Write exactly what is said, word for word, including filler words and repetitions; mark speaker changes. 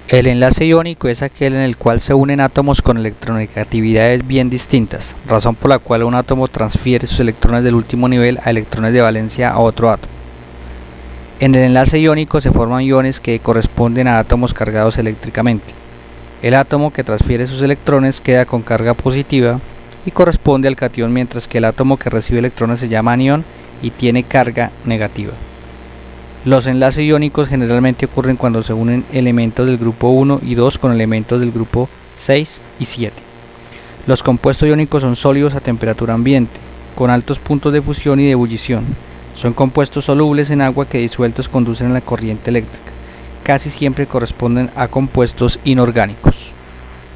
Speaker 1: El enlace iónico es aquel en el cual se unen átomos con electronegatividades bien distintas, razón por la cual un átomo transfiere sus electrones del último nivel a electrones de valencia a otro átomo. En el enlace iónico se forman iones que corresponden a átomos cargados eléctricamente. El átomo que transfiere sus electrones queda con carga positiva y corresponde al catión, mientras que el átomo que recibe electrones se llama anión y tiene carga negativa. Los enlaces iónicos generalmente ocurren cuando se unen elementos del grupo uno y dos con elementos del grupo seis y siete. Los compuestos iónicos son sólidos a temperatura ambiente, con altos puntos de fusión y de ebullición. Son compuestos solubles en agua que disueltos conducen a la corriente eléctrica. Casi siempre corresponden a compuestos inorgánicos.